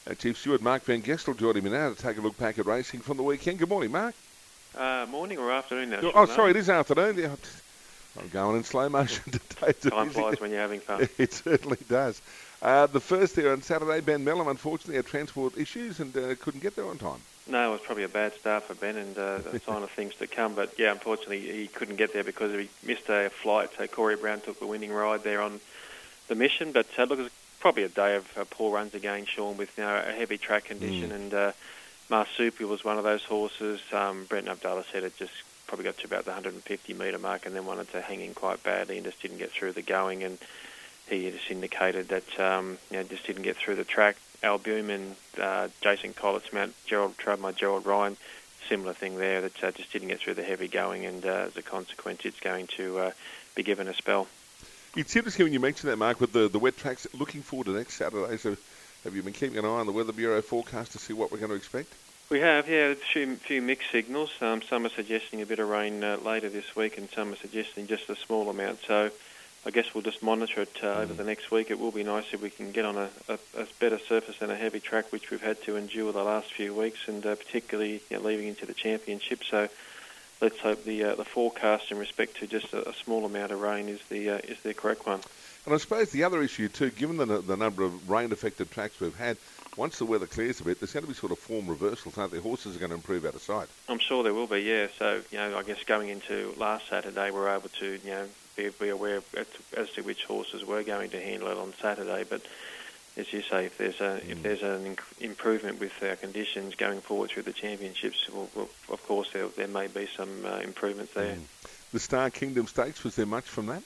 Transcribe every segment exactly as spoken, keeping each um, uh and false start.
Uh, Chief Steward Mark Van Gestel joining me now to take a look back at racing from the weekend. Good morning, Mark. Uh, morning or afternoon now, Oh, Sean, sorry, it is afternoon. Yeah, I'm going in slow motion today. Time flies when you're having fun. It certainly does. Uh, the first there on Saturday, Ben Melham, unfortunately had transport issues and uh, couldn't get there on time. No, it was probably a bad start for Ben and uh, a sign of things to come. But yeah, unfortunately he couldn't get there because he missed a flight. So Corey Brown took the winning ride there on the Mission. But uh, look, it was probably a day of uh, poor runs again, Sean, with you know, a heavy track condition. Mm. And uh, Marsupial was one of those horses. Um, Brenton Abdallah said it just probably got to about the one hundred fifty metre mark and then wanted to hang in quite badly and just didn't get through the going. And he just indicated that um, you know just didn't get through the track. Albumin, uh, Jason Collett's Mount Gerald Trubmer, Gerald Ryan, similar thing there that uh, just didn't get through the heavy going, and uh, as a consequence, it's going to uh, be given a spell. It's interesting when you mention that, Mark, with the, the wet tracks. Looking forward to next Saturday. So, have you been keeping an eye on the Weather Bureau forecast to see what we're going to expect? We have, yeah, a few, few mixed signals. Um, some are suggesting a bit of rain uh, later this week, and some are suggesting just a small amount. So, I guess we'll just monitor it uh, mm. over the next week. It will be nice if we can get on a, a, a better surface than a heavy track, which we've had to endure the last few weeks, and uh, particularly you know, leading into the championship. So let's hope the uh, the forecast in respect to just a, a small amount of rain is the uh, is the correct one. And I suppose the other issue too, given the the number of rain-affected tracks we've had, once the weather clears a bit, there's going to be sort of form reversals, aren't there? Horses are going to improve out of sight. I'm sure there will be, yeah. So you know, I guess going into last Saturday, we're able to you know. Be, be aware of, as to which horses were going to handle it on Saturday. But as you say, if there's a mm. if there's an inc- improvement with our conditions going forward through the championships, well, well, of course there, there may be some uh, improvements there. Mm. The Star Kingdom Stakes, was there much from that?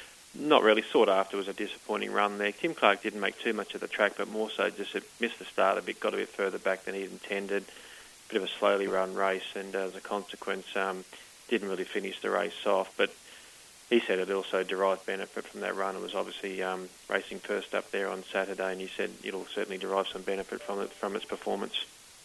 Not really. Sought After was a disappointing run there. Tim Clark didn't make too much of the track, but more so just it missed the start a bit, got a bit further back than he intended. Bit of a slowly run race, and uh, as a consequence, um, didn't really finish the race off. But he said it also derived benefit from that run. It was obviously um, racing first up there on Saturday, and he said it'll certainly derive some benefit from it from its performance.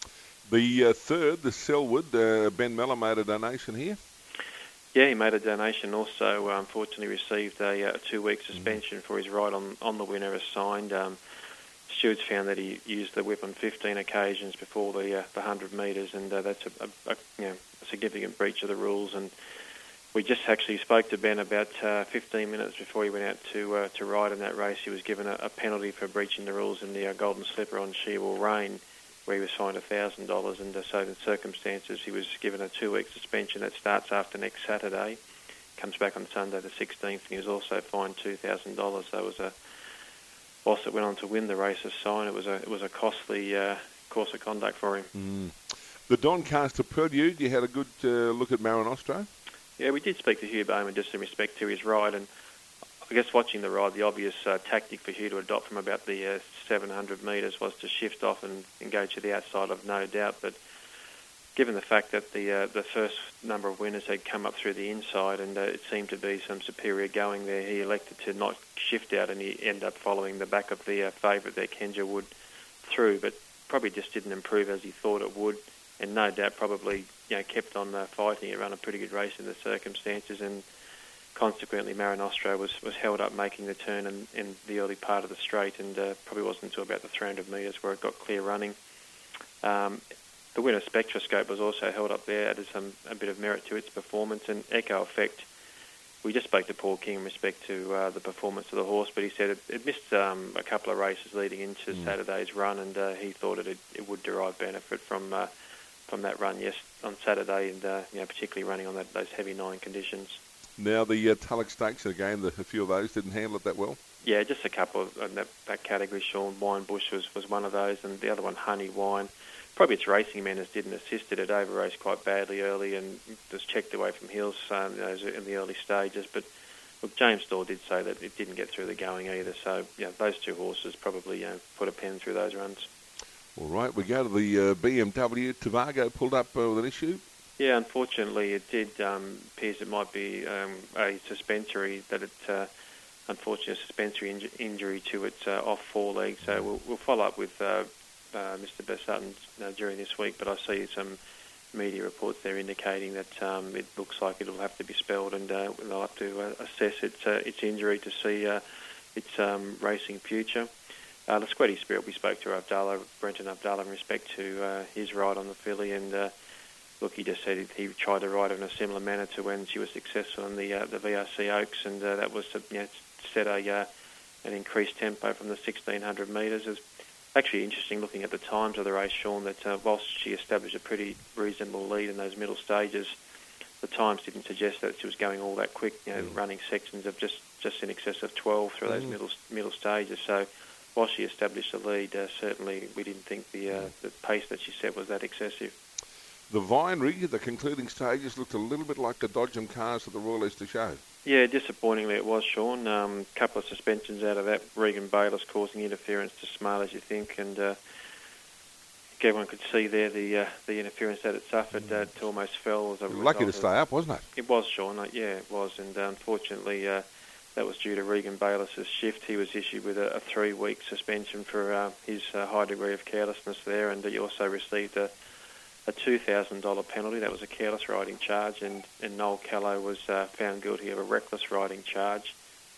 The uh, third, the Selwood, uh, Ben Melham made a donation here. Yeah, he made a donation. Also, uh, unfortunately, received a, a two-week suspension mm. for his ride on, on the winner assigned. Um, stewards found that he used the whip on fifteen occasions before the uh, the one hundred metres, and uh, that's a, a, a, you know, a significant breach of the rules. And we just actually spoke to Ben about uh, fifteen minutes before he went out to uh, to ride in that race. He was given a, a penalty for breaching the rules in the uh, Golden Slipper on She Will Reign, where he was fined one thousand dollars. And uh, so in circumstances, he was given a two-week suspension that starts after next Saturday, comes back on Sunday the sixteenth, and he was also fined two thousand dollars. So it was a, whilst it went on to win the race as sign, it was a, it was a costly uh, course of conduct for him. Mm. The Doncaster Prelude, you had a good uh, look at Mare Nostrum? Yeah, we did speak to Hugh Bowman just in respect to his ride, and I guess watching the ride, the obvious uh, tactic for Hugh to adopt from about the uh, seven hundred metres was to shift off and, and go to the outside of No Doubt. But given the fact that the uh, the first number of winners had come up through the inside and uh, it seemed to be some superior going there, he elected to not shift out, and he ended up following the back of the uh, favourite there, Kenja Wood, through, but probably just didn't improve as he thought it would. And No Doubt probably you know, kept on uh, fighting. It ran a pretty good race in the circumstances, and consequently Mare Nostrum was, was held up making the turn in, in the early part of the straight, and uh, probably wasn't until about the three hundred metres where it got clear running. Um, the winner Spectroscope was also held up there, added some a bit of merit to its performance. And Echo Effect, we just spoke to Paul King in respect to uh, the performance of the horse, but he said it, it missed um, a couple of races leading into mm. Saturday's run, and uh, he thought it, it would derive benefit from uh, from that run, yes, on Saturday, and uh, you know, particularly running on that, those heavy nine conditions. Now the uh, Tulloch Stakes, again, the, a few of those didn't handle it that well? Yeah, just a couple of, in that, that category. Sean, Wine Bush was, was one of those, and the other one, Honey Wine. Probably its racing manners didn't assist it. It over-raced quite badly early and was checked away from heels um, you know, in the early stages. But look, James Storr did say that it didn't get through the going either. So you know, those two horses probably you know, put a pen through those runs. All right, we go to the uh, B M W. Tovago pulled up uh, with an issue. Yeah, unfortunately it did. Um, appears it might be um, a suspensory, that it, uh, unfortunately, a suspensory inj- injury to its uh, off forelegs. So we'll, we'll follow up with uh, uh, Mister Besutton uh, during this week, but I see some media reports there indicating that um, it looks like it'll have to be spelled, and uh, they'll have to uh, assess its uh, its injury to see uh, its um, racing future. Uh, Lasquetti Spirit, we spoke to Abdallah, Brenton Abdallah, in respect to uh, his ride on the filly, and uh, look, he just said he, he tried to ride her in a similar manner to when she was successful in the uh, the V R C Oaks, and uh, that was to you know, set a uh, an increased tempo from the sixteen hundred metres. It's actually interesting looking at the times of the race, Sean, that uh, whilst she established a pretty reasonable lead in those middle stages, the times didn't suggest that she was going all that quick, you know, mm. running sections of just, just in excess of twelve through mm. those middle middle stages. So while she established the lead, uh, certainly we didn't think the, uh, the pace that she set was that excessive. The Vine rig, the concluding stages, looked a little bit like the Dodgem cars at the Royal Easter Show. Yeah, disappointingly it was, Sean. A um, couple of suspensions out of that. Regan Bayless causing interference to Smart, as you think, and uh, everyone could see there the uh, the interference that it suffered. Mm. Uh, it almost fell as a result. Lucky to stay up, wasn't it? It was, Sean. Uh, yeah, it was, and uh, unfortunately uh, that was due to Regan Bayless's shift. He was issued with a, a three-week suspension for uh, his uh, high degree of carelessness there, and he also received a a two thousand dollars penalty. That was a careless riding charge, and, and Noel Callow was uh, found guilty of a reckless riding charge,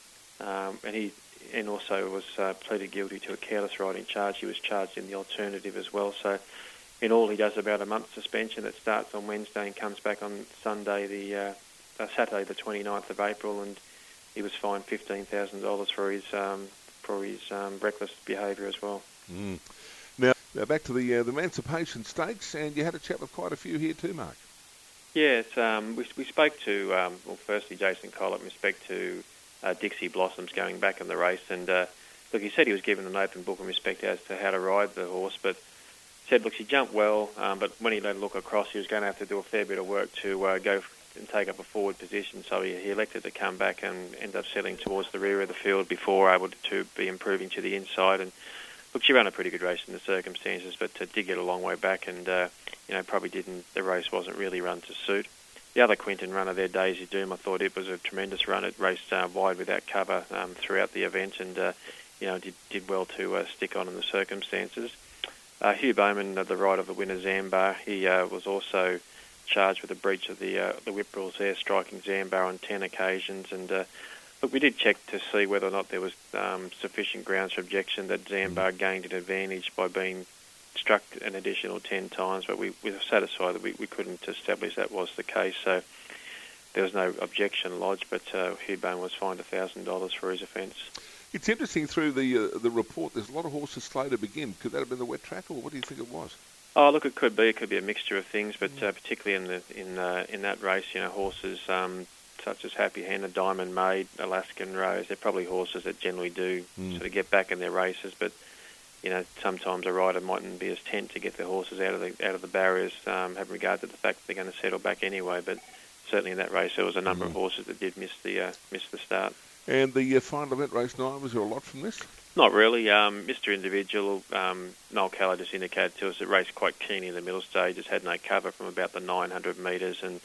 um, and he and also was uh, pleaded guilty to a careless riding charge. He was charged in the alternative as well. So in all, he does about a month suspension that starts on Wednesday and comes back on Sunday, the uh, uh, Saturday, the twenty-ninth of April, and he was fined fifteen thousand dollars for his um, for his um, reckless behaviour as well. Mm. Now, now back to the uh, the Emancipation Stakes, and you had a chat with quite a few here too, Mark. Yes, um, we, we spoke to, um, well, firstly, Jason Collett in respect to uh, Dixie Blossoms going back in the race, and uh, look, he said he was given an open book in respect as to how to ride the horse, but said, look, she jumped well, um, but when he let her look across, he was going to have to do a fair bit of work to uh, go and take up a forward position, so he, he elected to come back and end up settling towards the rear of the field before able to be improving to the inside. And look, she ran a pretty good race in the circumstances, but uh, did get a long way back, and uh, you know probably didn't. The race wasn't really run to suit. The other Quinton runner there, Daisy Doom, I thought it was a tremendous run. It raced uh, wide without cover um, throughout the event, and uh, you know did did well to uh, stick on in the circumstances. Uh, Hugh Bowman, uh, the rider of the winner Zambar, he uh, was also charged with a breach of the uh, the whip rules there, striking Zambar on ten occasions, and. Uh, Look, we did check to see whether or not there was um, sufficient grounds for objection that Zambar gained an advantage by being struck an additional ten times, but we, we were satisfied that we, we couldn't establish that was the case, so there was no objection lodged, but uh, Hugh Bowman was fined one thousand dollars for his offence. It's interesting through the uh, the report, there's a lot of horses slow to begin. Could that have been the wet track, or what do you think it was? Oh, look, it could be. It could be a mixture of things, but uh, particularly in the in uh, in that race, you know, horses... Um, such as Happy Henna, Diamond Maid, Alaskan Rose, they're probably horses that generally do mm. sort of get back in their races, but you know sometimes a rider mightn't be as tent to get their horses out of the out of the barriers, um, having regard to the fact that they're going to settle back anyway. But certainly in that race there was a number mm. of horses that did miss the uh, miss the start. And the uh, final event, race nine, was there a lot from this? Not really. Um, Mister Individual, um, Noel Callow just indicated to us it raced quite keen in the middle stages, had no cover from about the nine hundred metres, and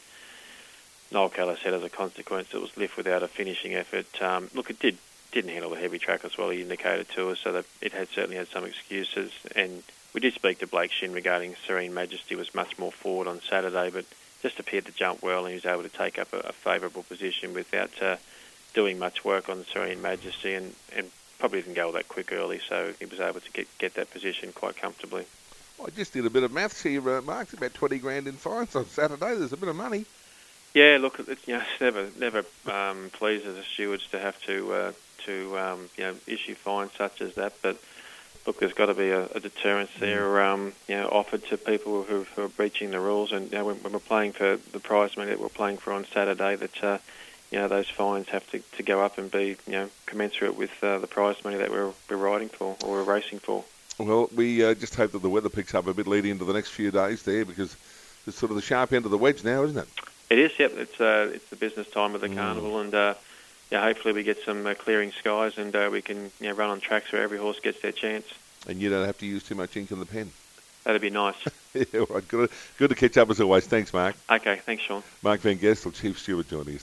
Noel Callow said as a consequence it was lift without a finishing effort. Um, look, it did, didn't handle the heavy track as well, he indicated to us, so that it had certainly had some excuses. And we did speak to Blake Shin regarding Serene Majesty, was much more forward on Saturday, but just appeared to jump well, and he was able to take up a, a favourable position without uh, doing much work on Serene Majesty, and, and probably didn't go that quick early, so he was able to get, get that position quite comfortably. Well, I just did a bit of maths here, uh, Mark. About twenty grand in fines on Saturday. There's a bit of money. Yeah, look, it's, you know, it's never never um, pleases the stewards to have to uh, to um, you know issue fines such as that. But look, there's got to be a, a deterrence there, um, you know, offered to people who, who are breaching the rules. And you know, when, when we're playing for the prize money that we're playing for on Saturday, that uh, you know those fines have to, to go up and be you know commensurate with uh, the prize money that we're we're riding for or we're racing for. Well, we uh, just hope that the weather picks up a bit leading into the next few days there, because it's sort of the sharp end of the wedge now, isn't it? It is, yep. It's uh, it's the business time of the mm. carnival, and uh, yeah, hopefully we get some uh, clearing skies, and uh, we can you know, run on tracks where every horse gets their chance. And you don't have to use too much ink in the pen. That'd be nice. Yeah, all right. Good, good to catch up as always. Thanks, Mark. Okay, thanks, Sean. Mark Van Gestel, Chief Steward, joining us.